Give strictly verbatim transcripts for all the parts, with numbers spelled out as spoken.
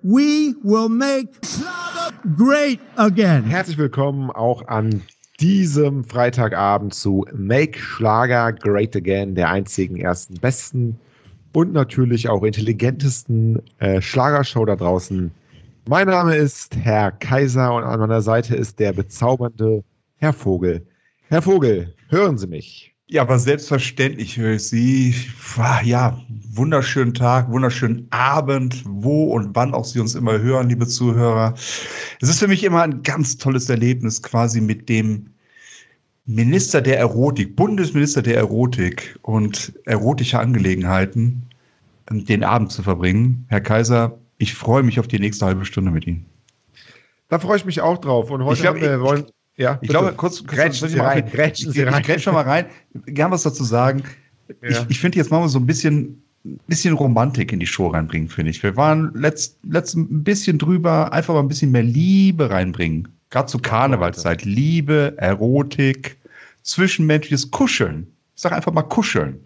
We will make Schlager great again. Herzlich willkommen auch an diesem Freitagabend zu Make Schlager Great Again, der einzigen, ersten, besten und natürlich auch intelligentesten äh, Schlagershow da draußen. Mein Name ist Herr Kaiser und an meiner Seite ist der bezaubernde Herr Vogel. Herr Vogel, hören Sie mich? Ja, aber selbstverständlich höre ich Sie. Ja, wunderschönen Tag, wunderschönen Abend, wo und wann auch Sie uns immer hören, liebe Zuhörer. Es ist für mich immer ein ganz tolles Erlebnis, quasi mit dem Minister der Erotik, Bundesminister der Erotik und erotische Angelegenheiten den Abend zu verbringen. Herr Kaiser, ich freue mich auf die nächste halbe Stunde mit Ihnen. Da freue ich mich auch drauf. Und heute ich glaub, haben wir, ich, wollen... Ja, ich glaube, kurz, kurz grätschen Sie rein, grätschen Sie rein. Ich grätsch schon mal rein. Gern was dazu sagen. Ja. Ich, ich finde, jetzt machen wir so ein bisschen, bisschen Romantik in die Show reinbringen, finde ich. Wir waren letzt, letzt ein bisschen drüber, einfach mal ein bisschen mehr Liebe reinbringen. Gerade zur Karnevalszeit. Liebe, Erotik, zwischenmenschliches Kuscheln. Ich sage einfach mal kuscheln.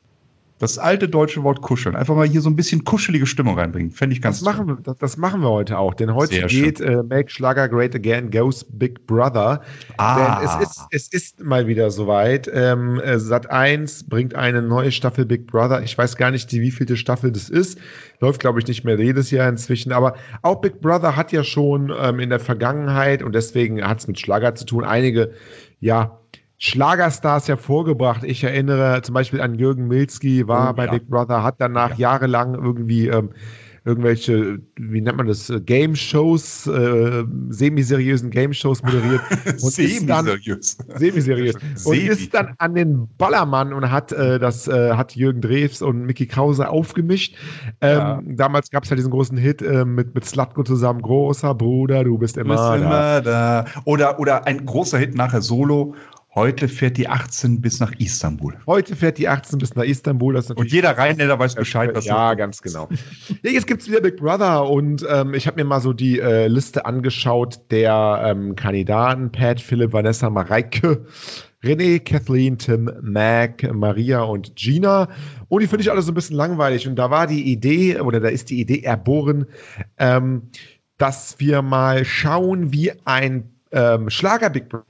Das alte deutsche Wort kuscheln. Einfach mal hier so ein bisschen kuschelige Stimmung reinbringen. Fände ich ganz das machen, wir, das, das machen wir heute auch. Denn heute Sehr geht äh, Make Schlager Great Again Goes Big Brother. Ah. Denn es ist, es ist mal wieder soweit. Ähm, Sat eins bringt eine neue Staffel Big Brother. Ich weiß gar nicht, die wievielte Staffel das ist. Läuft, glaube ich, nicht mehr jedes Jahr inzwischen. Aber auch Big Brother hat ja schon ähm, in der Vergangenheit, und deswegen hat es mit Schlager zu tun, einige, ja, Schlagerstars hervorgebracht. Ich erinnere zum Beispiel an Jürgen Milzki, war oh, bei ja. Big Brother, hat danach ja. jahrelang irgendwie ähm, irgendwelche, wie nennt man das, Game-Shows, äh, semi-seriösen Game-Shows moderiert. Semi-seriös. Semi-seriös. Und ist dann an den Ballermann und hat äh, das, äh, hat Jürgen Drews und Micky Krause aufgemischt. Ähm, ja. Damals gab es ja diesen großen Hit äh, mit, mit Slatko zusammen, großer Bruder, du bist immer, du bist da. immer da. Oder, oder ein großer Hit nachher Solo. Heute fährt die achtzehn bis nach Istanbul. Heute fährt die achtzehn bis nach Istanbul. Das ist und jeder Rheinländer weiß Bescheid. Was ja, ganz genau. Ja, jetzt gibt es wieder Big Brother und ähm, ich habe mir mal so die äh, Liste angeschaut der ähm, Kandidaten. Pat, Philipp, Vanessa, Mareike, René, Kathleen, Tim, Mac, Maria und Gina. Und die finde ich alle so ein bisschen langweilig. Und da war die Idee, oder da ist die Idee erboren, ähm, dass wir mal schauen, wie ein ähm, Schlager-Big Brother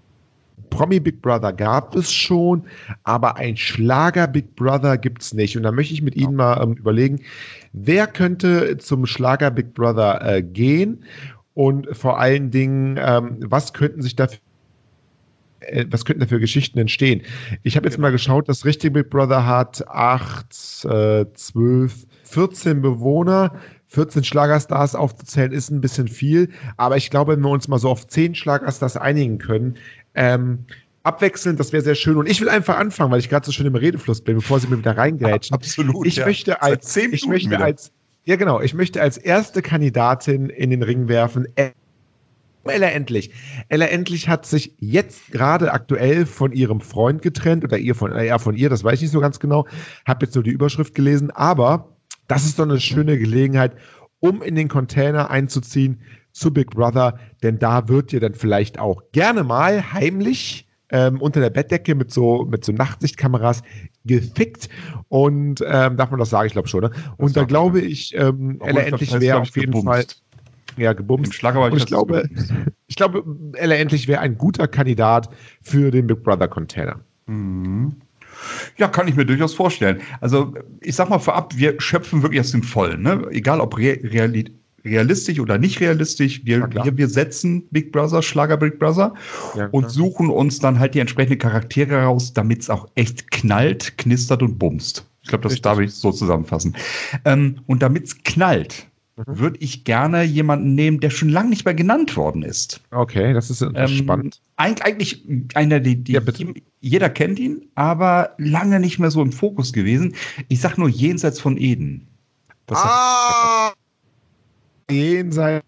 Promi Big Brother gab es schon, aber ein Schlager Big Brother gibt es nicht. Und da möchte ich mit Ihnen mal ähm, überlegen, wer könnte zum Schlager Big Brother äh, gehen und vor allen Dingen, ähm, was könnten sich dafür äh, was könnten da für Geschichten entstehen? Ich habe jetzt genau. mal geschaut, das richtige Big Brother hat acht, äh, zwölf, vierzehn Bewohner. vierzehn Schlagerstars aufzuzählen ist ein bisschen viel, aber ich glaube, wenn wir uns mal so auf zehn Schlagerstars einigen können, ähm, abwechselnd, das wäre sehr schön. Und ich will einfach anfangen, weil ich gerade so schön im Redefluss bin, bevor Sie mir wieder reingrätschen. Absolut. Ich ja. möchte als, ich möchte wieder. als, ja genau, ich möchte als erste Kandidatin in den Ring werfen, Ella Endlich. Ella Endlich hat sich jetzt gerade aktuell von ihrem Freund getrennt, oder ihr von, er von ihr, das weiß ich nicht so ganz genau, habe jetzt nur die Überschrift gelesen, aber das ist doch eine schöne Gelegenheit, um in den Container einzuziehen zu Big Brother, denn da wird ihr dann vielleicht auch gerne mal heimlich ähm, unter der Bettdecke mit so, mit so Nachtsichtkameras gefickt und ähm, darf man das sagen, ich glaube schon, ne? Und da glaube ich, ähm, Ella Endlich wäre auf jeden Fall ja, gebumst. Und ich glaube, ich glaube, Ella Endlich wäre ein guter Kandidat für den Big Brother Container. Mhm. Ja, kann ich mir durchaus vorstellen. Also ich sag mal vorab, wir schöpfen wirklich aus dem Vollen. Ne? Egal ob re- reali- realistisch oder nicht realistisch, wir, wir, wir setzen Big Brother, Schlager Big Brother ja, und suchen uns dann halt die entsprechenden Charaktere raus, damit es auch echt knallt, knistert und bumst. Ich glaube, das Richtig. darf ich so zusammenfassen. Ähm, und damit es knallt, mhm. würde ich gerne jemanden nehmen, der schon lange nicht mehr genannt worden ist. Okay, das ist ähm, spannend. Eigentlich einer, die, die ja, jeder kennt ihn, aber lange nicht mehr so im Fokus gewesen. Ich sag nur Jenseits von Eden. Das ah! Jenseits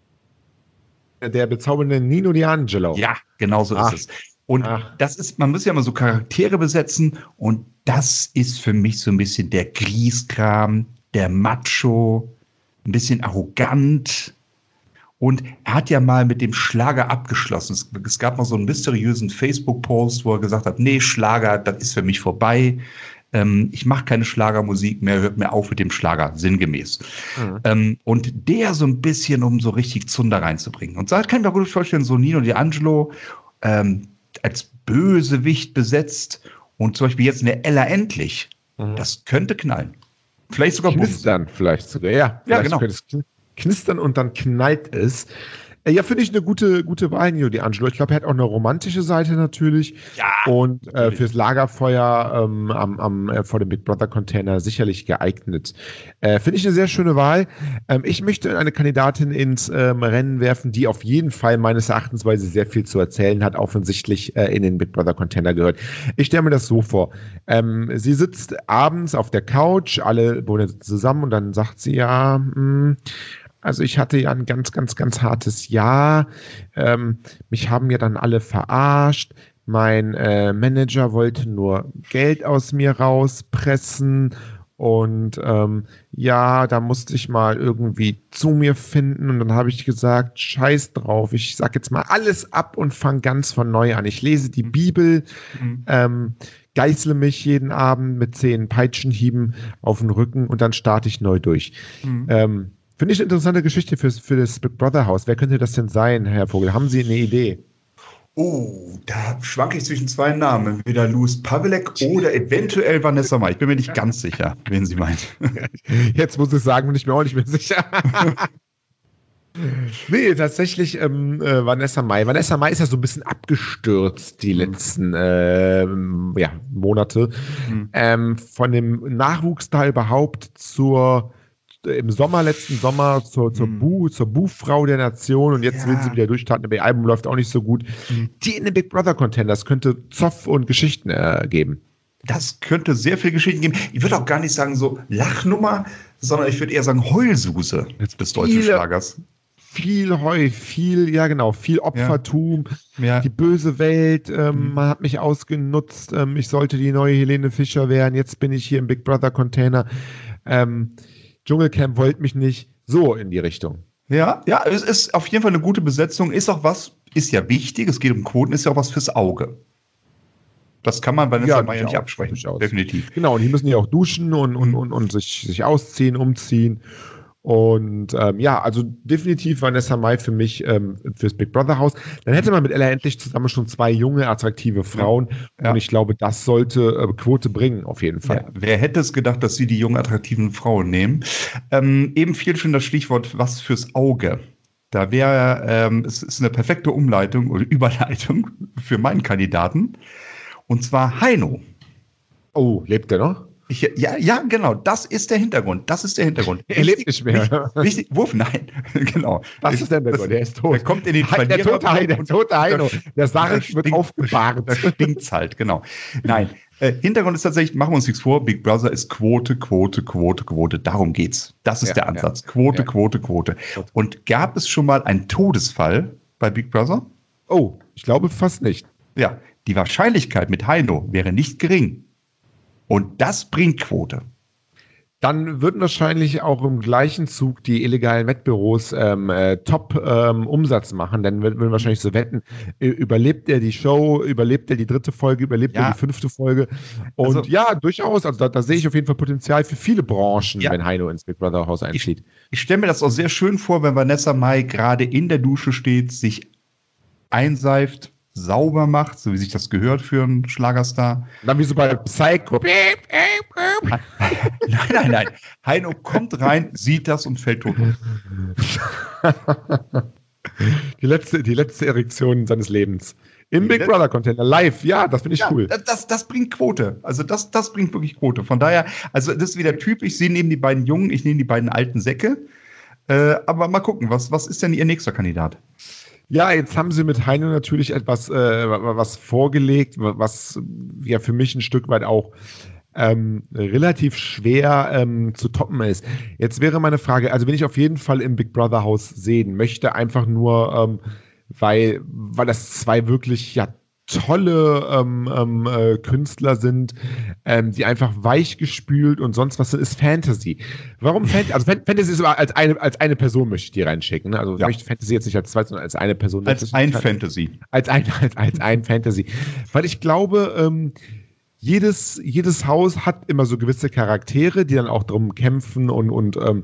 der bezaubernde Nino D'Angelo. Ja, genau so Ach. ist es. Und Ach. das ist, man muss ja mal so Charaktere besetzen und das ist für mich so ein bisschen der Grieskram, der Macho, ein bisschen arrogant. Und er hat ja mal mit dem Schlager abgeschlossen. Es, es gab mal so einen mysteriösen Facebook-Post, wo er gesagt hat, nee, Schlager, das ist für mich vorbei. ähm, ich mache keine Schlagermusik mehr, hört mir auf mit dem Schlager, sinngemäß. Mhm. Ähm, und der so ein bisschen, um so richtig Zunder reinzubringen. Und da kann ich mir gut vorstellen, so Nino D'Angelo ähm, als Bösewicht besetzt und zum Beispiel jetzt eine Ella Endlich, mhm. das könnte knallen. Vielleicht sogar knistern, vielleicht sogar, ja. Ja, genau. Könnte es knistern und dann knallt es. Ja, finde ich eine gute, gute Wahl, Nino D'Angelo. Ich glaube, er hat auch eine romantische Seite natürlich. Ja. Und äh, fürs Lagerfeuer ähm, am, am, äh, vor dem Big Brother Container sicherlich geeignet. Äh, finde ich eine sehr schöne Wahl. Ähm, ich möchte eine Kandidatin ins ähm, Rennen werfen, die auf jeden Fall meines Erachtens, weil sie sehr viel zu erzählen hat, offensichtlich äh, in den Big Brother Container gehört. Ich stelle mir das so vor. Ähm, sie sitzt abends auf der Couch, alle wohnen zusammen und dann sagt sie, ja, mh, also ich hatte ja ein ganz, ganz, ganz hartes Jahr. Ähm, mich haben ja dann alle verarscht. Mein äh, Manager wollte nur Geld aus mir rauspressen. Und ähm, ja, da musste ich mal irgendwie zu mir finden. Und dann habe ich gesagt, scheiß drauf. Ich sag jetzt mal alles ab und fange ganz von neu an. Ich lese die Bibel, mhm. ähm, geißle mich jeden Abend mit zehn Peitschenhieben auf den Rücken und dann starte ich neu durch. Mhm. Ähm, Finde ich eine interessante Geschichte für, für das Big Brother Haus. Wer könnte das denn sein, Herr Vogel? Haben Sie eine Idee? Oh, da schwanke ich zwischen zwei Namen. Entweder Louis Pavelek oder eventuell Vanessa Mai. Ich bin mir nicht ganz sicher, wen sie meint. Jetzt muss ich sagen, bin ich mir auch nicht mehr sicher. Nee, tatsächlich ähm, äh, Vanessa Mai. Vanessa Mai ist ja so ein bisschen abgestürzt die letzten äh, ja, Monate. Mhm. Ähm, von dem Nachwuchs da überhaupt zur im Sommer, letzten Sommer zur, zur, mm. Bu, zur Bu-Frau der Nation und jetzt ja. will sie wieder durchstarten, ihr Album läuft auch nicht so gut. Mm. Die in den Big Brother Contenders könnte Zoff und Geschichten äh, geben. Das könnte sehr viel Geschichten geben. Ich würde auch gar nicht sagen so Lachnummer, sondern ich würde eher sagen Heulsuse des deutschen Viele, Schlagers. Viel Heu, viel, ja genau, viel Opfertum, ja. Ja. Die böse Welt, ähm, mm. man hat mich ausgenutzt, ähm, ich sollte die neue Helene Fischer werden, jetzt bin ich hier im Big Brother Container. Ähm, Dschungelcamp wollte mich nicht, so in die Richtung. Ja, ja, es ist auf jeden Fall eine gute Besetzung, ist auch was, ist ja wichtig, es geht um Quoten, ist ja auch was fürs Auge. Das kann man bei Vanessa Mai ja nicht absprechen, definitiv. Genau, und die müssen ja auch duschen und, und, und, und sich, sich ausziehen, umziehen. Und ähm, ja, also definitiv Vanessa Mai für mich ähm, fürs Big Brother Haus. Dann hätte man mit Ella endlich zusammen schon zwei junge, attraktive Frauen. Ja. Ja. Und ich glaube, das sollte äh, Quote bringen, auf jeden Fall. Ja. Wer hätte es gedacht, dass sie die jungen, attraktiven Frauen nehmen? Ähm, eben fiel schon das Stichwort, was fürs Auge. Da wäre, ähm, es ist eine perfekte Umleitung oder Überleitung für meinen Kandidaten. Und zwar Heino. Oh, lebt er noch? Ich, ja, ja, genau, das ist der Hintergrund. Das ist der Hintergrund. Er lebt nicht mehr. Wichtig, wichtig, Wurf, nein, genau. Das ist der Hintergrund, der ist tot. Der kommt in den He der tote Heino, der tote Heino. Der Sarg wird aufgebahrt. Da stinkt's halt, genau. Nein, äh, Hintergrund ist tatsächlich, machen wir uns nichts vor, Big Brother ist Quote, Quote, Quote, Quote. Darum geht's. Das ist ja, der Ansatz. Ja, Quote, ja. Quote, Quote. Und gab es schon mal einen Todesfall bei Big Brother? Oh, ich glaube fast nicht. Ja, die Wahrscheinlichkeit mit Heino wäre nicht gering. Und das bringt Quote. Dann würden wahrscheinlich auch im gleichen Zug die illegalen Wettbüros ähm, äh, Top-Umsatz ähm, machen. Dann würden wahrscheinlich so wetten, überlebt er die Show, überlebt er die dritte Folge, überlebt ja. er die fünfte Folge. Und also, ja, durchaus. Also da, da sehe ich auf jeden Fall Potenzial für viele Branchen, ja. wenn Heino ins Big Brother Haus einzieht. Ich, ich stelle mir das auch sehr schön vor, wenn Vanessa Mai gerade in der Dusche steht, sich einseift, sauber macht, so wie sich das gehört für einen Schlagerstar. Dann wie so bei Psycho. Nein, nein, nein. Heino kommt rein, sieht das und fällt tot um. Die letzte, die letzte Erektion seines Lebens. Im Big Brother Container, live, ja, das finde ich ja, cool. Das, das, das bringt Quote. Also das, das bringt wirklich Quote. Von daher, also das ist wieder typisch, Sie nehmen die beiden Jungen, ich nehme die beiden alten Säcke. Äh, aber mal gucken, was, was ist denn Ihr nächster Kandidat? Ja, jetzt haben sie mit Heino natürlich etwas äh, was vorgelegt, was ja für mich ein Stück weit auch ähm, relativ schwer ähm, zu toppen ist. Jetzt wäre meine Frage, also wenn ich auf jeden Fall im Big Brother Haus sehen möchte, einfach nur, ähm, weil, weil das zwei wirklich ja tolle ähm, ähm, äh, Künstler sind, ähm, die einfach weichgespült und sonst was sind, ist Fantasy. Warum Fantasy? Also Fantasy ist als eine, als eine Person möchte ich die reinschicken. Ne? Also ja. Ich möchte Fantasy jetzt nicht als zwei, sondern als eine Person. Als ein Fantasy. Als ein, als, als ein Fantasy. Weil ich glaube, ähm, jedes, jedes Haus hat immer so gewisse Charaktere, die dann auch drum kämpfen und, und ähm,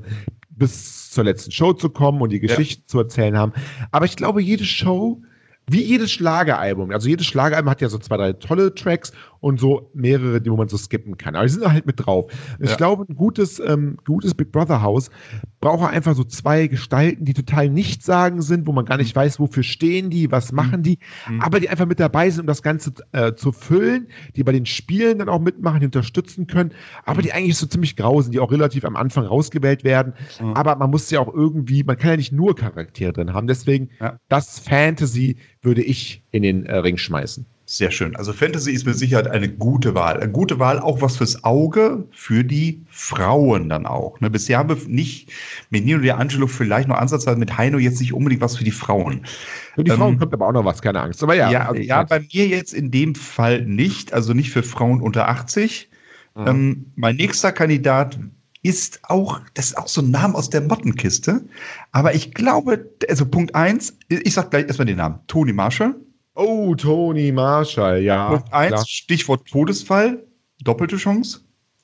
bis zur letzten Show zu kommen und die Geschichten ja. zu erzählen haben. Aber ich glaube, jede Show, wie jedes Schlageralbum, also jedes Schlageralbum hat ja so zwei, drei tolle Tracks und so mehrere, die wo man so skippen kann. Aber die sind halt mit drauf. Ja. Ich glaube, ein gutes, ähm, gutes Big Brother Haus braucht einfach so zwei Gestalten, die total nichtssagend sind, wo man gar nicht weiß, wofür stehen die, was machen die, mhm. aber die einfach mit dabei sind, um das Ganze äh, zu füllen, die bei den Spielen dann auch mitmachen, die unterstützen können, aber die eigentlich so ziemlich grau sind, die auch relativ am Anfang rausgewählt werden. Mhm. Aber man muss ja auch irgendwie, man kann ja nicht nur Charaktere drin haben. Deswegen, ja. das Fantasy würde ich in den äh, Ring schmeißen. Sehr schön. Also Fantasy ist mit Sicherheit eine gute Wahl. Eine gute Wahl auch was fürs Auge, für die Frauen dann auch. Ne, bisher haben wir nicht mit Nino D'Angelo vielleicht noch ansatzweise, mit Heino jetzt nicht unbedingt was für die Frauen. Für die ähm, Frauen kommt aber auch noch was, keine Angst. Aber ja, ja, also, ja bei mir jetzt in dem Fall nicht, also nicht für Frauen unter achtzig. Mhm. Ähm, mein nächster Kandidat ist auch, das ist auch so ein Name aus der Mottenkiste. Aber ich glaube, also Punkt eins, ich sag gleich erstmal den Namen, Toni Marshall. Oh, Toni Marshall, ja. Punkt eins, Stichwort Todesfall, doppelte Chance.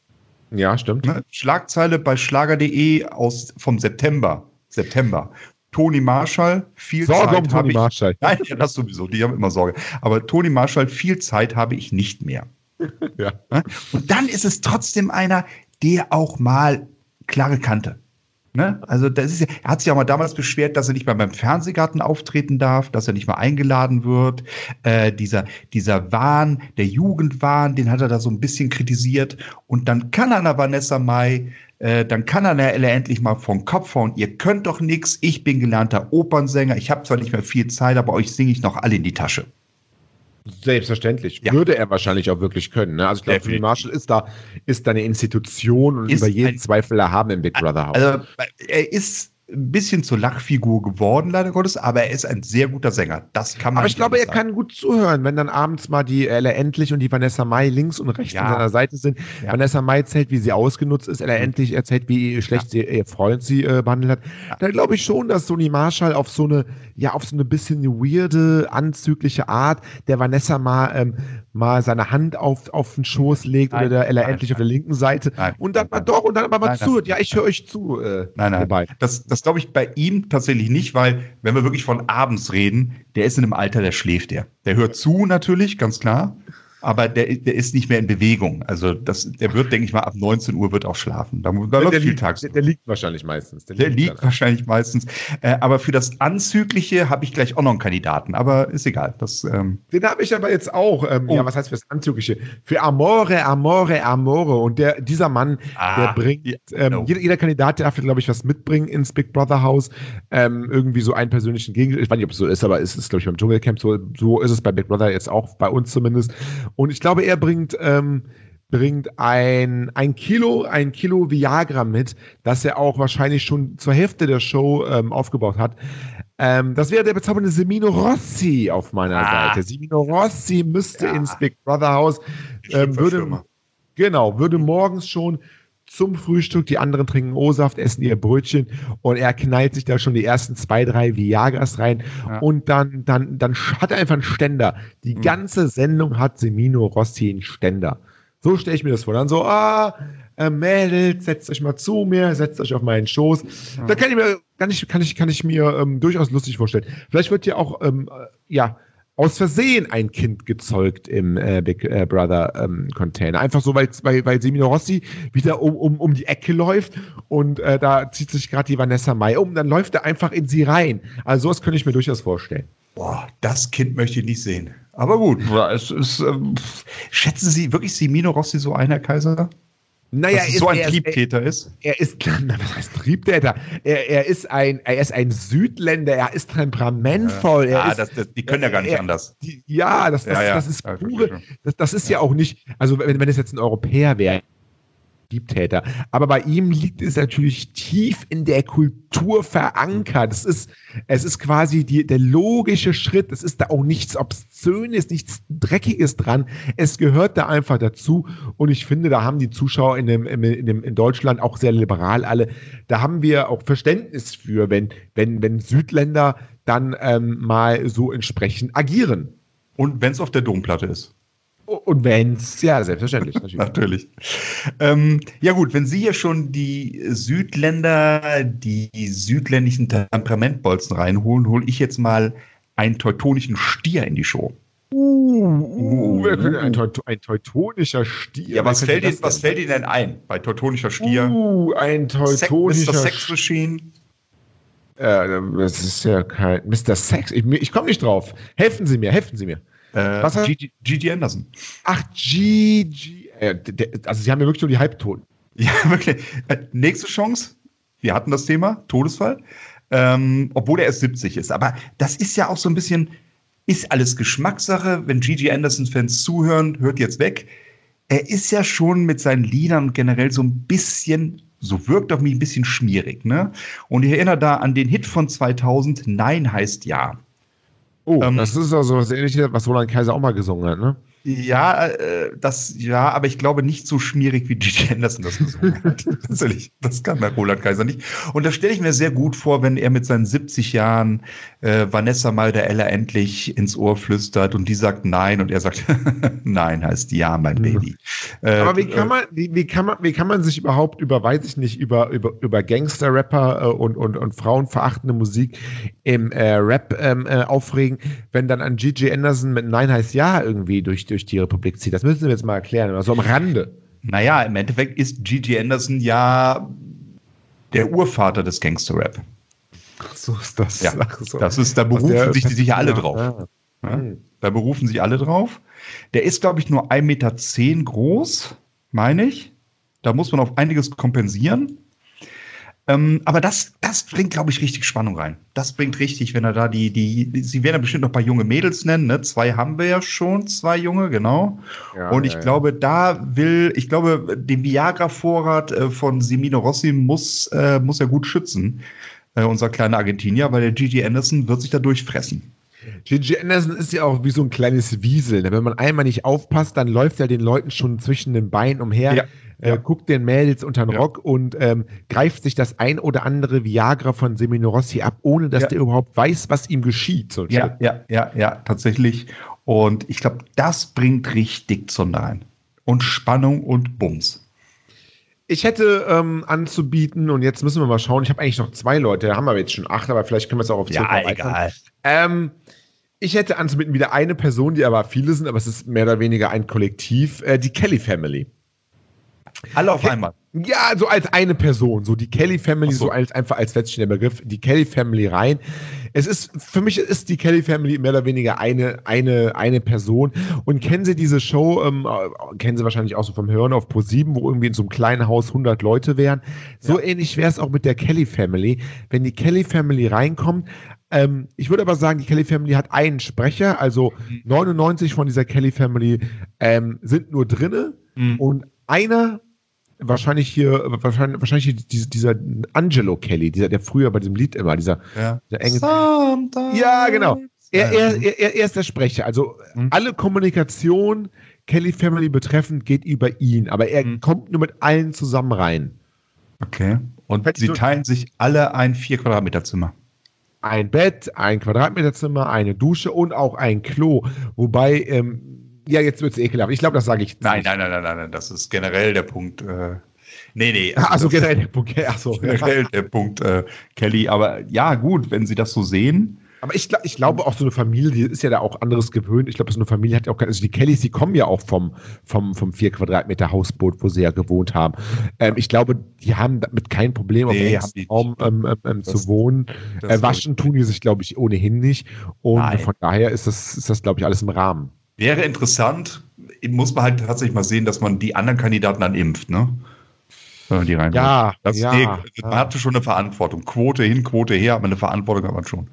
Ja, stimmt. Ne? Schlagzeile bei Schlager punkt de aus vom September. September. Toni Marshall, viel Sorge Zeit um Toni ich, Marshall. Nein, das sowieso, die haben immer Sorge. Aber Toni Marshall, viel Zeit habe ich nicht mehr. Ja. Und dann ist es trotzdem einer, der auch mal klare Kante. Ne? Also das ist ja, er hat sich ja mal damals beschwert, dass er nicht mal beim Fernsehgarten auftreten darf, dass er nicht mal eingeladen wird. Äh, dieser, dieser Wahn, der Jugendwahn, den hat er da so ein bisschen kritisiert. Und dann kann er einer Vanessa Mai, äh, dann kann er einer endlich mal vom Kopf hauen. Ihr könnt doch nix, ich bin gelernter Opernsänger, ich habe zwar nicht mehr viel Zeit, aber euch singe ich noch alle in die Tasche. Selbstverständlich. Ja. Würde er wahrscheinlich auch wirklich können. Ne? Also ich glaube, Toni Marshall ist da, ist da eine Institution und ist über jeden Zweifel erhaben im Big Brother Haus. Also er ist ein bisschen zur Lachfigur geworden, leider Gottes, aber er ist ein sehr guter Sänger. Das kann man Aber ich glaube, er sagen. kann gut zuhören, wenn dann abends mal die Ella Endlich und die Vanessa Mai links und rechts Ja. an seiner Seite sind. Ja. Vanessa Mai erzählt, wie sie ausgenutzt ist. Ella Mhm. Endlich erzählt, wie schlecht Ja. sie, ihr Freund sie äh, behandelt hat. Ja. Da glaube ich schon, dass Toni Marshall auf so eine, ja, auf so eine bisschen weirde, anzügliche Art der Vanessa mal, ähm, mal seine Hand auf, auf den Schoß legt Nein. oder der Ella Nein. Endlich auf der linken Seite Nein. und dann mal Nein. doch und dann aber mal Nein, nein. zuhört. Ja, ich höre euch zu. Äh, Nein, nein, dabei. das, das glaube ich bei ihm tatsächlich nicht, weil wenn wir wirklich von abends reden, der ist in einem Alter, der schläft der. Der hört zu natürlich, ganz klar, aber der, der ist nicht mehr in Bewegung. Also das, der wird, denke ich mal, ab neunzehn Uhr wird auch schlafen. Da, da läuft der, viel liegt, tags. der, der liegt wahrscheinlich meistens. Der liegt wahrscheinlich meistens. Äh, aber für das Anzügliche habe ich gleich auch noch einen Kandidaten. Aber ist egal. Das, ähm Den habe ich aber jetzt auch. Ähm, Oh. Ja, was heißt fürs Anzügliche? Für Amore, Amore, Amore. Und der, dieser Mann, Ah, der bringt, ja, ähm, no. jeder, jeder Kandidat darf, glaube ich, was mitbringen ins Big Brother Haus. Ähm, irgendwie so einen persönlichen Gegenstand. Ich weiß nicht, ob es so ist, aber es ist, glaube ich, beim Dschungelcamp so. So ist es bei Big Brother jetzt auch, bei uns zumindest. Und ich glaube, er bringt ähm, bringt ein, ein Kilo, ein Kilo Viagra mit, das er auch wahrscheinlich schon zur Hälfte der Show ähm, aufgebaut hat. Ähm, das wäre der bezaubernde Semino Rossi auf meiner Ah. Seite. Semino Rossi müsste Ja. ins Big Brother Haus, ähm, würde, Schlüpferschirmer. genau, würde morgens schon zum Frühstück, die anderen trinken O-Saft, essen ihr Brötchen und er knallt sich da schon die ersten zwei, drei Viagras rein Ja. und dann, dann, dann hat er einfach einen Ständer. Die Mhm. ganze Sendung hat Semino Rossi einen Ständer. So stelle ich mir das vor. Dann so, ah, äh, Mädels, setzt euch mal zu mir, setzt euch auf meinen Schoß. Ja. Da kann ich mir, kann ich, kann ich, kann ich mir ähm, durchaus lustig vorstellen. Vielleicht wird ja auch, ähm, äh, ja, aus Versehen ein Kind gezeugt im äh, Big äh, Brother ähm, Container. Einfach so, weil, weil, weil Semino Rossi wieder um, um, um die Ecke läuft und äh, da zieht sich gerade die Vanessa Mai um, dann läuft er einfach in sie rein. Also sowas könnte ich mir durchaus vorstellen. Boah, das Kind möchte ich nicht sehen. Aber gut, es ist, ähm, schätzen Sie wirklich Semino Rossi so ein, Herr Kaiser? Naja, Dass es so ein Triebtäter ist? Er ist, was heißt Triebtäter? Er, er, ist ein, er ist ein Südländer, er ist temperamentvoll. Ja, er ist, das, das, die können ja gar nicht er, anders. Die, ja, das, das, Ja, ja. das ist Ja, pure, das, das ist ja. ja auch nicht, also wenn, wenn es jetzt ein Europäer wäre, Triebtäter. Aber bei ihm liegt es natürlich tief in der Kultur verankert. Es ist, es ist quasi die, der logische Schritt. Es ist da auch nichts Obszönes, nichts Dreckiges dran. Es gehört da einfach dazu. Und ich finde, da haben die Zuschauer in, dem, in, dem, in Deutschland auch sehr liberal alle. Da haben wir auch Verständnis für, wenn, wenn, wenn Südländer dann ähm, mal so entsprechend agieren. Und wenn es auf der Domplatte ist. Und wenn's, ja, selbstverständlich. Natürlich. Natürlich. Ähm, ja gut, wenn Sie hier schon die Südländer, die südländischen Temperamentbolzen reinholen, hole ich jetzt mal einen teutonischen Stier in die Show. Uh, uh, uh, ein, Teut ein teutonischer Stier. Ja, was fällt, Ihnen, was fällt Ihnen denn ein bei teutonischer Stier? Uh, ein teutonischer Mister Sex Machine. Äh, das ist ja kein Mister Sex. Ich, ich komme nicht drauf. Helfen Sie mir, helfen Sie mir. Äh, was G G Anderson. Ach, G G. Äh, also, Sie haben ja wirklich nur die Halbtoten. Ja, wirklich. Äh, nächste Chance. Wir hatten das Thema Todesfall. Ähm, obwohl er erst siebzig ist. Aber das ist ja auch so ein bisschen, ist alles Geschmackssache. Wenn G G Anderson-Fans zuhören, hört jetzt weg. Er ist ja schon mit seinen Liedern generell so ein bisschen, so wirkt auf mich ein bisschen schmierig. Ne? Und ich erinnere da an den Hit von zweitausend, Nein heißt Ja. Oh, ähm, das ist also was Ähnliches, was Roland Kaiser auch mal gesungen hat, ne? Ja, äh, das, ja, aber ich glaube nicht so schmierig wie G G Anderson das gesungen hat. Tatsächlich, das kann der Roland Kaiser nicht. Und da stelle ich mir sehr gut vor, wenn er mit seinen siebzig Jahren äh, Vanessa Malder-Ella endlich ins Ohr flüstert und die sagt Nein und er sagt Nein heißt Ja, mein Baby. Mhm. Äh, aber wie kann man, wie, wie kann man, wie kann man sich überhaupt über, weiß ich nicht, über, über, über Gangster-Rapper äh, und, und, und frauenverachtende Musik im äh, Rap ähm, äh, aufregen, wenn dann an G G Anderson mit Nein heißt Ja irgendwie durch durch die Republik zieht. Das müssen wir jetzt mal erklären, aber so am Rande. Naja, im Endeffekt ist G G Anderson ja der Urvater des Gangster-Rap. So ist das. Ja, so. Das ist, da berufen sich die sicher alle ja, drauf. Ja. Ja, da berufen sich alle drauf. Der ist, glaube ich, nur ein Meter zehn groß, meine ich. Da muss man auf einiges kompensieren. Ähm, aber das, das bringt, glaube ich, richtig Spannung rein. Das bringt richtig, wenn er da die, die, die Sie werden ja bestimmt noch ein paar junge Mädels nennen, ne? Zwei haben wir ja schon, zwei junge, genau. Ja, und ich ja, glaube, ja. da will, ich glaube, den Viagra-Vorrat äh, von Semino Rossi muss, äh, muss er gut schützen, äh, unser kleiner Argentinier, weil der G G Anderson wird sich da durchfressen. G G Anderson ist ja auch wie so ein kleines Wiesel. Ne? Wenn man einmal nicht aufpasst, dann läuft er den Leuten schon zwischen den Beinen umher. Ja. Äh, guckt den Mädels unter den ja. Rock und ähm, greift sich das ein oder andere Viagra von Semino Rossi ab, ohne dass ja. der überhaupt weiß, was ihm geschieht. So ja, ja, ja, ja, tatsächlich. Und ich glaube, das bringt richtig Zunder rein. Und Spannung und Bums. Ich hätte ähm, anzubieten, und jetzt müssen wir mal schauen, ich habe eigentlich noch zwei Leute, da haben wir jetzt schon acht, aber vielleicht können wir es auch auf zwei Ja, egal. Ähm, ich hätte anzubieten wieder eine Person, die aber viele sind, aber es ist mehr oder weniger ein Kollektiv, äh, die Kelly Family. Alle auf einmal. Ja, so als eine Person, so die Kelly Family, so. so als einfach als letztstehender Begriff, die Kelly Family rein. Es ist, für mich ist die Kelly Family mehr oder weniger eine, eine, eine Person. Und kennen Sie diese Show, ähm, kennen Sie wahrscheinlich auch so vom Hören auf ProSieben, wo irgendwie in so einem kleinen Haus hundert Leute wären. So ja. ähnlich wäre es auch mit der Kelly Family. Wenn die Kelly Family reinkommt, ähm, ich würde aber sagen, die Kelly Family hat einen Sprecher, also mhm. neunundneunzig von dieser Kelly Family ähm, sind nur drinne mhm. und einer wahrscheinlich hier, wahrscheinlich, wahrscheinlich dieser, dieser Angelo Kelly, dieser, der früher bei diesem Lied immer, dieser, ja. dieser enge. Ja, genau. Er, er, er, er ist der Sprecher. Also mhm. alle Kommunikation Kelly Family betreffend geht über ihn, aber er mhm. kommt nur mit allen zusammen rein. Okay. Und Fällt sie teilen sich alle ein vier Quadratmeter Zimmer. Ein Bett, ein Quadratmeter Zimmer, eine Dusche und auch ein Klo. Wobei, ähm, ja, jetzt wird es ekelhaft. Ich glaube, das sage ich nein, nein, nein, nein, nein, nein, das ist generell der Punkt. Äh, nee, nee. Also, also generell der Punkt. Achso, generell der Punkt, äh, Kelly. Aber ja, gut, wenn Sie das so sehen. Aber ich, ich glaube auch so eine Familie, die ist ja da auch anderes gewöhnt. Ich glaube, so eine Familie hat ja auch keine, also die Kellys, die kommen ja auch vom, vom, vom vier Quadratmeter Hausboot, wo sie ja gewohnt haben. Ähm, ich glaube, die haben damit kein Problem, nee, auf dem Raum ähm, ähm, das, zu wohnen. Äh, waschen tun die sich, glaube ich, ohnehin nicht. Und Nein. von daher ist das, ist das, glaube ich, alles im Rahmen. Wäre interessant, muss man halt tatsächlich mal sehen, dass man die anderen Kandidaten dann impft, ne? Wenn man die rein ja, das, ja, nee, man ja. hatte schon eine Verantwortung. Quote hin, Quote her, aber eine Verantwortung hat man schon.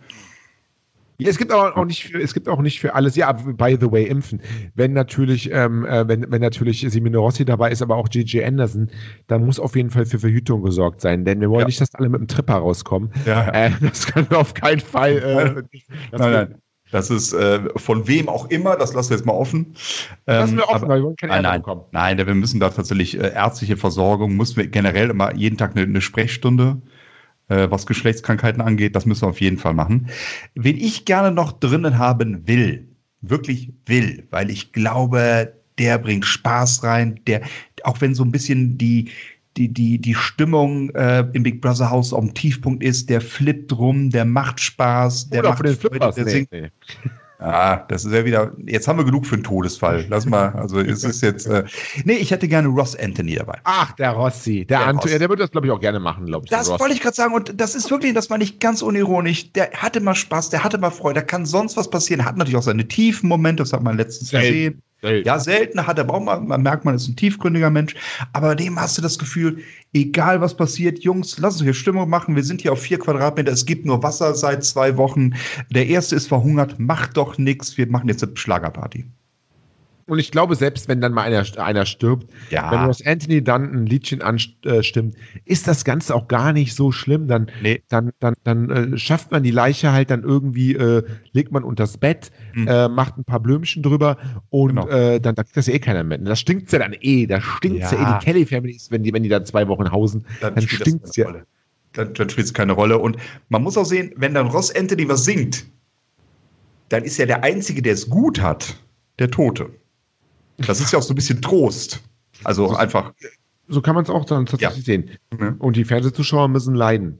Ja, es gibt aber auch nicht für, es gibt auch nicht für alles, ja, by the way, impfen. Wenn natürlich, ähm, äh, wenn, wenn natürlich Semino Rossi dabei ist, aber auch G G Anderson, dann muss auf jeden Fall für Verhütung gesorgt sein, denn wir wollen ja. nicht, dass alle mit dem Tripper rauskommen. Ja, ja. Äh, das können wir auf keinen Fall. Äh, nein, nein. Das ist äh, von wem auch immer, das lassen wir jetzt mal offen. Ähm, lassen wir offen, aber, weil wir wollen keine nein, Ärger nein, bekommen. Nein, wir müssen da tatsächlich äh, ärztliche Versorgung, müssen wir generell immer jeden Tag eine, eine Sprechstunde, äh, was Geschlechtskrankheiten angeht, das müssen wir auf jeden Fall machen. Wen ich gerne noch drinnen haben will, wirklich will, weil ich glaube, der bringt Spaß rein, der, auch wenn so ein bisschen die, die, die, die Stimmung äh, im Big Brother Haus auf dem Tiefpunkt ist, der flippt rum, der macht Spaß, der Oder macht von den Flippers, der nee, singt. nee. Ah, das ist ja wieder, jetzt haben wir genug für einen Todesfall. Lass mal, also es ist jetzt, äh, nee, ich hätte gerne Ross Anthony dabei. Ach, der Rossi, der, Der Anto, Ross. ja, der würde das, glaube ich, auch gerne machen, glaube ich. Das der Ross. wollte ich gerade sagen und das ist wirklich, das meine ich ganz unironisch. Der hatte mal Spaß, der hatte mal Freude, da kann sonst was passieren. Er hat natürlich auch seine tiefen Momente, das hat man letztens Selten. gesehen. Selten. Ja, selten hat er aber auch mal, man merkt, man ist ein tiefgründiger Mensch. Aber bei dem hast du das Gefühl, egal was passiert, Jungs, lass uns hier Stimmung machen. Wir sind hier auf vier Quadratmeter, es gibt nur Wasser seit zwei Wochen. Der Erste ist verhungert, macht doch nichts, wir machen jetzt eine Schlagerparty. Und ich glaube, selbst wenn dann mal einer, einer stirbt, Ja. wenn Ross Anthony dann ein Liedchen anstimmt, ist das Ganze auch gar nicht so schlimm. Dann, Nee. dann, dann, dann äh, schafft man die Leiche halt dann irgendwie, äh, legt man unters Bett, Mhm. äh, macht ein paar Blümchen drüber und Genau. äh, dann, dann kriegt das ja eh keiner mehr. Das stinkt's ja dann eh. Da stinkt's ja, Ja. eh. Die Kelly Families, wenn die, wenn die da zwei Wochen hausen, dann, spielt das stinkt's keine ja. Rolle. Dann, dann spielt es keine Rolle. Und man muss auch sehen, wenn dann Ross Anthony was singt, dann ist ja der Einzige, der es gut hat, der Tote. Das ist ja auch so ein bisschen Trost. Also einfach. So kann man es auch dann tatsächlich Ja. sehen. Mhm. Und die Fernsehzuschauer müssen leiden.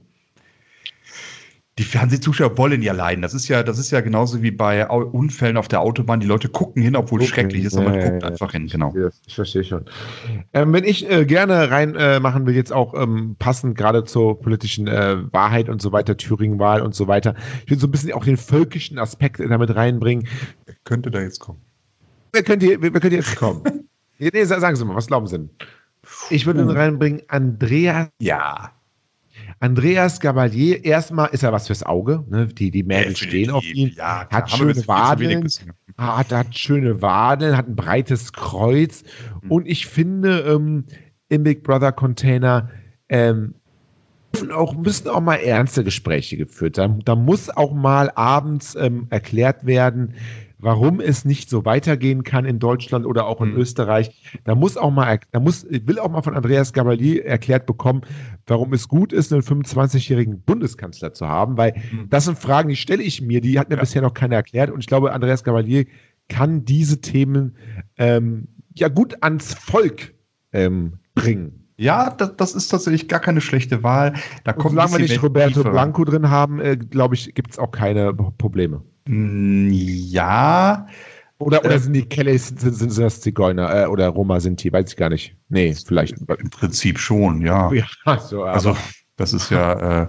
Die Fernsehzuschauer wollen ja leiden. Das ist ja, das ist ja genauso wie bei Au- Unfällen auf der Autobahn. Die Leute gucken hin, obwohl es Gucken, schrecklich ist, aber man ja, guckt ja, einfach hin, genau. Ja, ich verstehe schon. Ähm, wenn ich äh, gerne rein äh, machen will, jetzt auch ähm, passend gerade zur politischen äh, Wahrheit und so weiter, Thüringen-Wahl und so weiter, ich will so ein bisschen auch den völkischen Aspekt damit reinbringen. Könnte da jetzt kommen. Wer könnt ihr, wer, wer könnt ihr jetzt kommen? Nee, sagen Sie mal, was glauben Sie denn? Ich würde Uh. reinbringen, Andreas, Ja. Andreas Gabalier. Erstmal ist er was fürs Auge. Ne? Die, die Mädels stehen auf ihn. Ja, klar. Hat Haben wir schöne bis- viel zu wenig Wadeln. gesehen. Hat, hat schöne Wadeln, hat ein breites Kreuz. Mhm. Und ich finde, ähm, im Big Brother Container ähm, müssen auch, müssen auch mal ernste Gespräche geführt sein. Da muss auch mal abends ähm, erklärt werden, warum es nicht so weitergehen kann in Deutschland oder auch in Mhm. Österreich. Da muss auch mal, da muss, ich will auch mal von Andreas Gabalier erklärt bekommen, warum es gut ist, einen fünfundzwanzigjährigen Bundeskanzler zu haben, weil Mhm. das sind Fragen, die stelle ich mir, die hat mir Ja. bisher noch keiner erklärt und ich glaube, Andreas Gabalier kann diese Themen ähm, ja gut ans Volk ähm, bringen. Ja, das, das ist tatsächlich gar keine schlechte Wahl. Da Und kommt solange wir ein nicht bisschen Roberto Tiefe rein. Blanco drin haben, äh, glaube ich, gibt es auch keine Probleme. Mm, Ja, Oder, oder Äh, sind die Kellys, sind, sind, sind das Zigeuner äh, oder Roma sind die, weiß ich gar nicht. Nee, vielleicht. im Prinzip schon, ja. Ja, so, aber. Also, das ist ja, äh,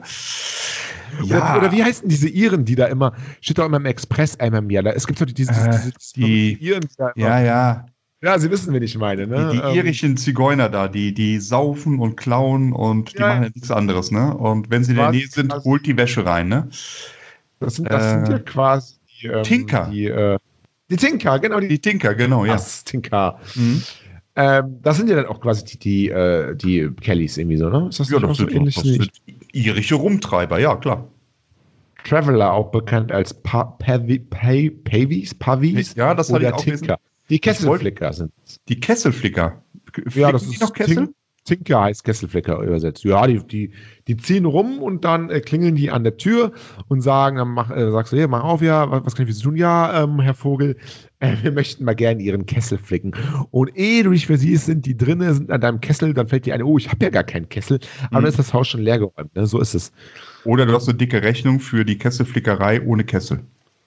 Oder, oder wie heißen diese Iren, die da immer, steht doch immer im Express einmal im Jahr. Da, es gibt so diese, diese, Äh, diese, diese die- Iren, die da immer, ja, ja. ja, Sie wissen, wen ich meine, ne? Die, die Ähm, irischen Zigeuner da, die, die saufen und klauen und die Ja, machen ja nichts anderes, ne? Und wenn sie in der Was? Nähe sind, Was? holt die Wäsche rein, ne? Das sind, das sind äh, ja quasi die, ähm, Tinker. Die, äh, die Tinker, genau, die, Die Tinker, genau, ja. das Tinker. Mhm. Ähm, das sind ja dann auch quasi die, die, äh, die Kellys irgendwie so, ne? Ist das Ja, nicht auch das so sind, ähnlich? das sind irische Rumtreiber, ja, klar. Traveler, auch bekannt als pa Pavi Pa- Pavies, Pavies Ja, das hatte oder ich auch Tinker. Die Ich wollte- Kesselflicker sind Die Kesselflicker. Ja, das Flicken die ist noch Kessel? Tin- Tinker heißt Kesselflicker übersetzt. Ja, die, die, die ziehen rum und dann äh, klingeln die an der Tür und sagen, dann mach, äh, sagst du, hier, mach auf, ja, was, was kann ich für Sie tun? Ja, ähm, Herr Vogel, äh, wir möchten mal gerne Ihren Kessel flicken. Und ehe du dich für sie sind, die drinnen sind an deinem Kessel, dann fällt dir ein, oh, ich habe ja gar keinen Kessel, aber Mhm. dann ist das Haus schon leer geräumt. Ne? So ist es. Oder du hast eine dicke Rechnung für die Kesselflickerei ohne Kessel.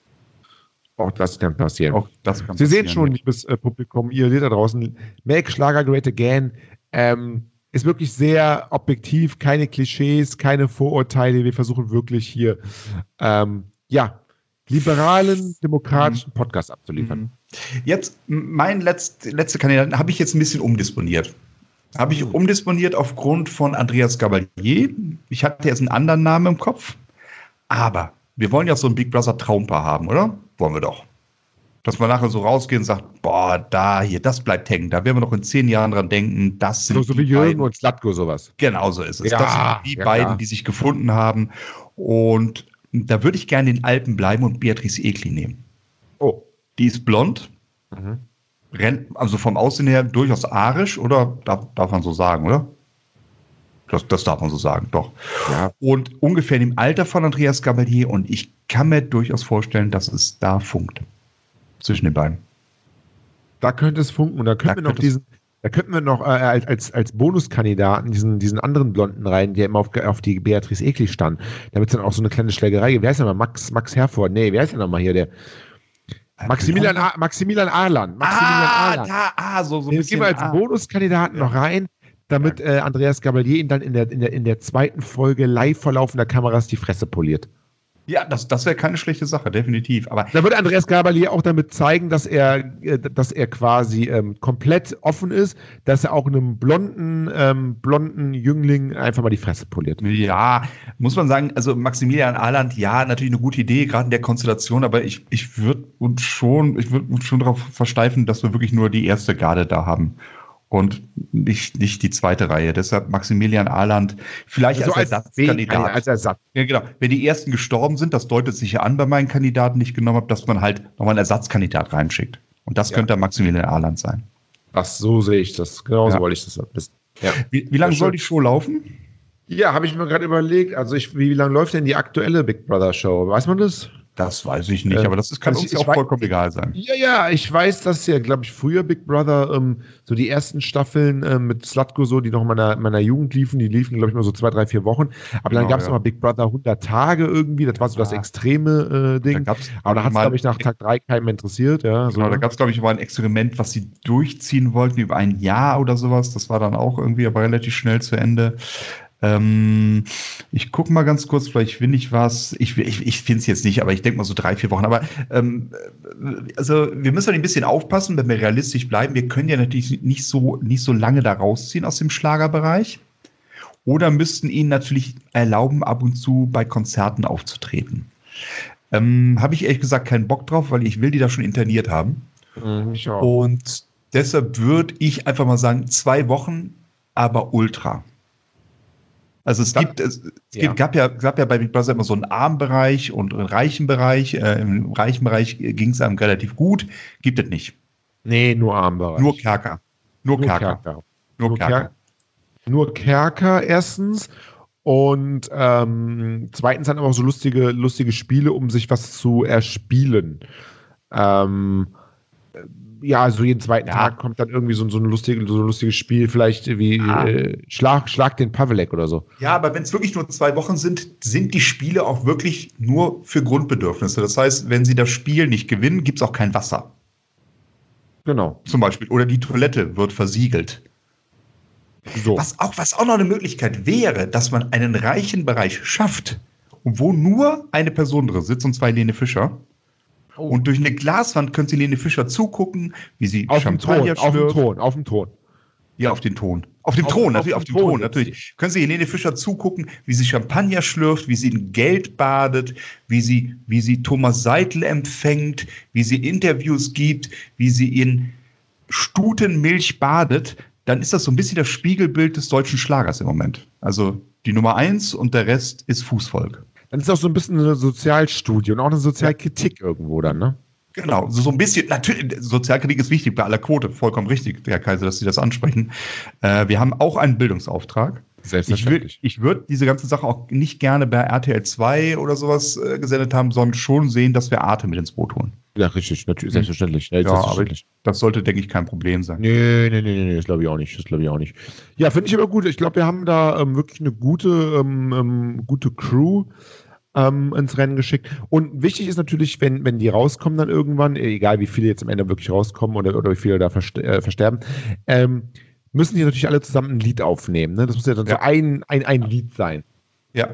Auch das kann passieren. Auch das kann Sie sehen passieren, schon, ja. liebes äh, Publikum, ihr seht da draußen, Make Schlager Great Again ähm, ist wirklich sehr objektiv, keine Klischees, keine Vorurteile. Wir versuchen wirklich hier, ähm, ja, liberalen, demokratischen Podcast abzuliefern. Mhm. Jetzt, m- mein letzt, letzter Kandidat habe ich jetzt ein bisschen umdisponiert. Habe ich umdisponiert aufgrund von Andreas Gabalier. Ich hatte jetzt einen anderen Namen im Kopf. Aber wir wollen ja so ein Big Brother Traumpaar haben, oder? Wollen wir doch. Dass man nachher so rausgeht und sagt, boah, da, hier, das bleibt hängen. Da werden wir noch in zehn Jahren dran denken, das sind So, so die wie Jürgen beiden. und Slatko sowas. Genau so ist es. Ja, das sind die ja, beiden, klar. die sich gefunden haben. Und da würde ich gerne in den Alpen bleiben und Beatrice Egli nehmen. Oh. Die ist blond, Mhm. rennt, also vom Aussehen her durchaus arisch, oder darf, darf man so sagen, oder? Das, das darf man so sagen, doch. Ja. Und ungefähr im Alter von Andreas Gabalier, und ich kann mir durchaus vorstellen, dass es da funkt zwischen den beiden. Da könnte es funken. Und da könnten wir noch diesen, da könnten wir noch äh, als, als Bonuskandidaten diesen, diesen anderen Blonden rein, der immer auf, auf die Beatrice Egli stand. Damit es dann auch so eine kleine Schlägerei gibt. Wer heißt denn nochmal? Max, Max Herford? Nee, wer ist denn nochmal hier? Der Maximilian, A, Maximilian Arlan. Maximilian ah, Arlan. Da, ah, so, so ein den bisschen. geben wir als ah. Bonuskandidaten ja. noch rein, damit äh, Andreas Gabalier ihn dann in der, in, der, in der zweiten Folge live vor laufender Kameras die Fresse poliert. Ja, das, das wäre keine schlechte Sache, definitiv. Aber da wird Andreas Gabalier auch damit zeigen, dass er, äh, dass er quasi ähm, komplett offen ist, dass er auch einem blonden, ähm, blonden Jüngling einfach mal die Fresse poliert. Ja, muss man sagen, also Maximilian Arland, ja, natürlich eine gute Idee, gerade in der Konstellation, aber ich, ich würde uns schon, ich würde uns schon darauf versteifen, dass wir wirklich nur die erste Garde da haben. Und nicht, nicht die zweite Reihe. Deshalb Maximilian Arland vielleicht also als, als Ersatzkandidat. Als Ersatz. Ja, genau. Wenn die ersten gestorben sind, das deutet sich ja an bei meinen Kandidaten, die ich genommen habe, dass man halt nochmal einen Ersatzkandidat reinschickt. Und das ja. könnte Maximilian Arland sein. Ach, so sehe ich das. Genauso ja. wollte ich das wissen. Ja. Wie, wie lange soll die Show laufen? Ja, habe ich mir gerade überlegt. Also ich, wie lange läuft denn die aktuelle Big Brother Show? Weiß man das? Das weiß ich nicht, äh, aber das ist, kann also uns ja auch weiß, vollkommen egal sein. Ja, ja, ich weiß, dass ja, glaube ich, früher Big Brother, ähm, so die ersten Staffeln ähm, mit Slutko so, die noch in meiner, meiner Jugend liefen, die liefen, glaube ich, mal so zwei, drei, vier Wochen. Aber dann genau, gab es ja. noch mal Big Brother hundert Tage irgendwie, das war so das extreme äh, Ding. Da aber da hat es, glaube ich, nach Tag drei keinem interessiert. Ja, genau, so. Da gab es, glaube ich, mal ein Experiment, was sie durchziehen wollten über ein Jahr oder sowas. Das war dann auch irgendwie aber relativ schnell zu Ende. Ähm, ich gucke mal ganz kurz, vielleicht finde ich was. Ich, ich, ich finde es jetzt nicht, aber ich denke mal so drei, vier Wochen. Aber ähm, also wir müssen ein bisschen aufpassen, wenn wir realistisch bleiben. Wir können ja natürlich nicht so, nicht so lange da rausziehen aus dem Schlagerbereich. Oder müssten ihnen natürlich erlauben, ab und zu bei Konzerten aufzutreten. Ähm, Habe ich ehrlich gesagt keinen Bock drauf, weil ich will die da schon interniert haben. Mhm, ich auch. Und deshalb würde ich einfach mal sagen, zwei Wochen, aber ultra. Also es, gibt, es, es ja. gab, ja, gab ja bei Big Brother immer so einen armen Bereich und einen reichen Bereich. Äh, Im reichen Bereich ging es einem relativ gut. Gibt es nicht. Nee, nur armen Bereich. Nur Kerker. Nur, nur Kerker. Kerker. Nur, nur Kerker. Kerker. Nur Kerker erstens. Und ähm, zweitens dann aber auch so lustige, lustige Spiele, um sich was zu erspielen. Ähm, ja, also jeden zweiten ja. Tag kommt dann irgendwie so, so, ein lustige, so ein lustiges Spiel, vielleicht wie ah. äh, Schlag, Schlag den Pavelek oder so. Ja, aber wenn es wirklich nur zwei Wochen sind, sind die Spiele auch wirklich nur für Grundbedürfnisse. Das heißt, wenn sie das Spiel nicht gewinnen, gibt es auch kein Wasser. Genau. Zum Beispiel. Oder die Toilette wird versiegelt. So. Was auch, was auch noch eine Möglichkeit wäre, dass man einen reichen Bereich schafft, wo nur eine Person drin sitzt, und zwar Helene Fischer. Oh. Und durch eine Glaswand können Sie Helene Fischer zugucken, wie sie auf Champagner schlürft. Auf dem Ton, auf dem Ton. Ja, auf den Ton. Auf dem auf, Ton, natürlich, auf, auf dem Ton, Ton natürlich. Können Sie Helene Fischer zugucken, wie sie Champagner schlürft, wie sie in Geld badet, wie sie, wie sie Thomas Seidel empfängt, wie sie Interviews gibt, wie sie in Stutenmilch badet. Dann ist das so ein bisschen das Spiegelbild des deutschen Schlagers im Moment. Also die Nummer eins und der Rest ist Fußvolk. Dann ist auch so ein bisschen eine Sozialstudie und auch eine Sozialkritik ja. irgendwo dann, ne? Genau, so, so ein bisschen, natürlich, Sozialkritik ist wichtig bei aller Quote, vollkommen richtig, Herr Kaiser, dass Sie das ansprechen. Äh, wir haben auch einen Bildungsauftrag. Selbstverständlich. Ich, ich würde diese ganze Sache auch nicht gerne bei R T L zwei oder sowas äh, gesendet haben, sondern schon sehen, dass wir Arte mit ins Boot holen. Ja, richtig, natürlich, selbstverständlich. Ja, ja, selbstverständlich. Aber das sollte, denke ich, kein Problem sein. Nee, nee, nee, nee, das glaube ich auch nicht. Das glaube ich auch nicht. Ja, finde ich aber gut. Ich glaube, wir haben da ähm, wirklich eine gute, ähm, gute Crew ähm, ins Rennen geschickt. Und wichtig ist natürlich, wenn, wenn die rauskommen dann irgendwann, egal wie viele jetzt am Ende wirklich rauskommen oder, oder wie viele da verste- äh, versterben, ähm, müssen die natürlich alle zusammen ein Lied aufnehmen. Ne? Das muss ja dann ja. so ein, ein, ein Lied sein. Ja.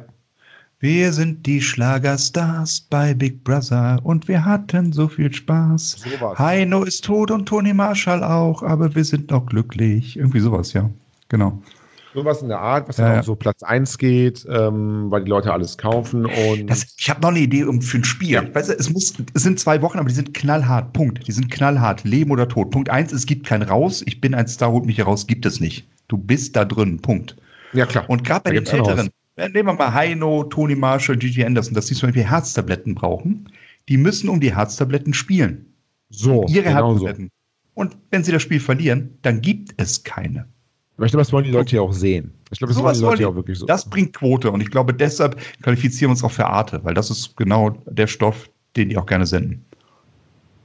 Wir sind die Schlagerstars bei Big Brother und wir hatten so viel Spaß. Sowas. Heino ist tot und Toni Marshall auch, aber wir sind noch glücklich. Irgendwie sowas, ja. Genau. Sowas in der Art, was ja, dann ja. auch so Platz eins geht, ähm, weil die Leute alles kaufen. Und das, ich habe noch eine Idee um, für ein Spiel. Ja. Weißt du, es, muss, es sind zwei Wochen, aber die sind knallhart. Punkt. Die sind knallhart. Leben oder Tod. Punkt eins, es gibt kein Raus. Ich bin ein Star, holt mich hier raus. Gibt es nicht. Du bist da drin. Punkt. Ja, klar. Und gerade bei den Älteren, nehmen wir mal Heino, Toni Marshall, Gigi Anderson, dass die zum Beispiel Herztabletten brauchen. Die müssen um die Herztabletten spielen. So, ihre genau Herztabletten. So. Und wenn sie das Spiel verlieren, dann gibt es keine. Aber ich glaube, das wollen die Leute ja auch sehen. Ich glaube, das so wollen die Leute ja auch wirklich so. Das bringt Quote und ich glaube, deshalb qualifizieren wir uns auch für Arte, weil das ist genau der Stoff, den die auch gerne senden.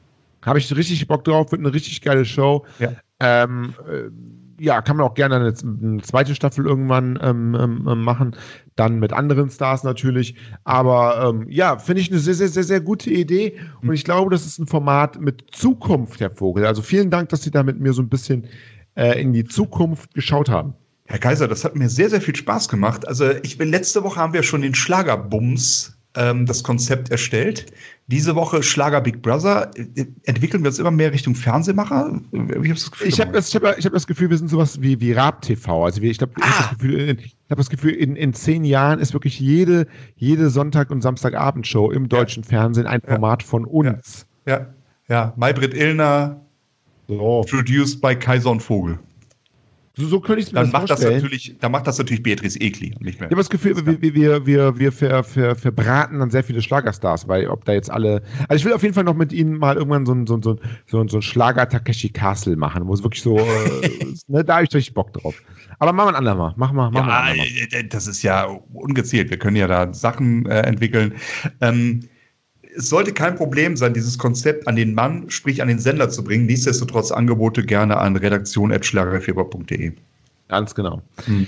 Habe ich richtig Bock drauf, wird eine richtig geile Show. Ja. Ähm, äh, ja, kann man auch gerne eine, eine zweite Staffel irgendwann ähm, ähm, machen, dann mit anderen Stars natürlich, aber ähm, ja, finde ich eine sehr, sehr, sehr, sehr gute Idee und ich glaube, das ist ein Format mit Zukunft, Herr Vogel. Also vielen Dank, dass Sie da mit mir so ein bisschen äh, in die Zukunft geschaut haben. Herr Kaiser, das hat mir sehr, sehr viel Spaß gemacht. Also ich bin, letzte Woche haben wir schon den Schlagerbums ähm, das Konzept erstellt. Diese Woche Schlager Big Brother. Entwickeln wir uns immer mehr Richtung Fernsehmacher? Ich habe das Gefühl, ich habe das, ich hab, ich hab das Gefühl, wir sind sowas wie, wie Raab T V. Also wir, ich glaube, ich ah. habe das Gefühl, ich habe das Gefühl, in, in zehn Jahren ist wirklich jede, jede Sonntag- und Samstagabendshow im deutschen ja. Fernsehen ein Format ja. von uns. Ja, ja. ja. Maybrit Illner, so. Produced by Kaiser und Vogel. So, so könnte ich es mir dann das macht vorstellen. Das natürlich, dann macht das natürlich Beatrice Egli und nicht mehr. Ich habe das Gefühl, wir, wir, wir, wir ver, ver, verbraten dann sehr viele Schlagerstars, weil ob da jetzt alle. Also ich will auf jeden Fall noch mit Ihnen mal irgendwann so ein, so ein, so ein, so ein Schlager Takeshi Castle machen, wo es wirklich so, äh, ne, da habe ich richtig Bock drauf. Aber machen wir ein andermal. Mach mal, mach ja, mal ein das ist ja ungezählt. Wir können ja da Sachen äh, entwickeln. Ähm, Es sollte kein Problem sein, dieses Konzept an den Mann, sprich an den Sender zu bringen. Nichtsdestotrotz Angebote gerne an redaktion at schlagerfieber punkt de. Ganz genau. Hm.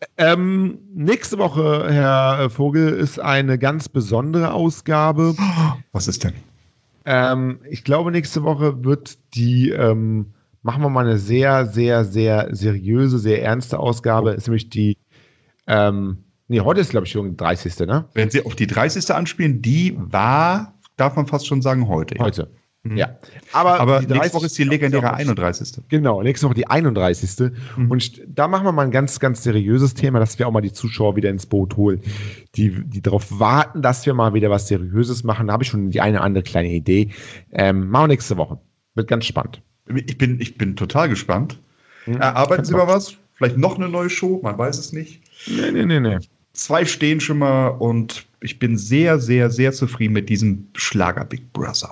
Ähm, nächste Woche, Herr Vogel, ist eine ganz besondere Ausgabe. Was ist denn? Ähm, ich glaube, nächste Woche wird die, ähm, machen wir mal eine sehr, sehr, sehr seriöse, sehr ernste Ausgabe. Ist nämlich die, ähm, nee, heute ist, glaube ich, schon die dreißigste, ne? Wenn Sie auf die dreißigste anspielen, die war, darf man fast schon sagen, heute. Ja. Heute. Mhm. Ja. Aber, Aber nächste Woche ist die legendäre einunddreißigste. Genau, nächste Woche die einunddreißigste. Mhm. Und da machen wir mal ein ganz, ganz seriöses Thema, dass wir auch mal die Zuschauer wieder ins Boot holen, die, die darauf warten, dass wir mal wieder was Seriöses machen. Da habe ich schon die eine oder andere kleine Idee. Ähm, machen wir nächste Woche. Wird ganz spannend. Ich bin, ich bin total gespannt. Mhm. Erarbeiten Sie mal was? Vielleicht noch eine neue Show? Man weiß es nicht. Nee, nee, nee, nee. Zwei stehen schon mal und ich bin sehr, sehr, sehr zufrieden mit diesem Schlager Big Brother.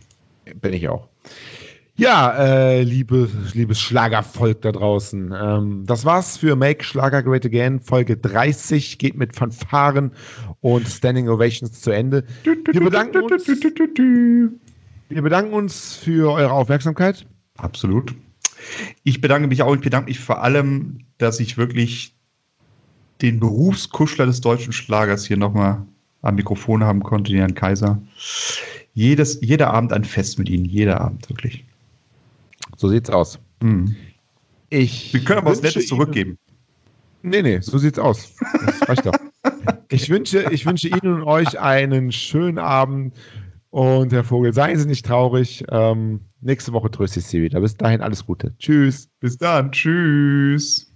Bin ich auch. Ja, äh, liebe, liebes Schlagervolk da draußen. Ähm, das war's für Make Schlager Great Again. Folge dreißig geht mit Fanfaren und Standing Ovations zu Ende. Wir bedanken uns, wir bedanken uns für eure Aufmerksamkeit. Absolut. Ich bedanke mich auch. Ich bedanke mich vor allem, dass ich wirklich den Berufskuschler des deutschen Schlagers hier nochmal am Mikrofon haben konnte, den Herrn Kaiser. Jedes, jeder Abend ein Fest mit Ihnen, jeder Abend, wirklich. So sieht's aus. Hm. Ich Wir können aber was Nettes zurückgeben. Nee, nee, so sieht's aus. Das reicht doch. Ich wünsche, ich wünsche Ihnen und euch einen schönen Abend und Herr Vogel, seien Sie nicht traurig. Ähm, nächste Woche tröste ich Sie wieder. Bis dahin alles Gute. Tschüss. Bis dann. Tschüss.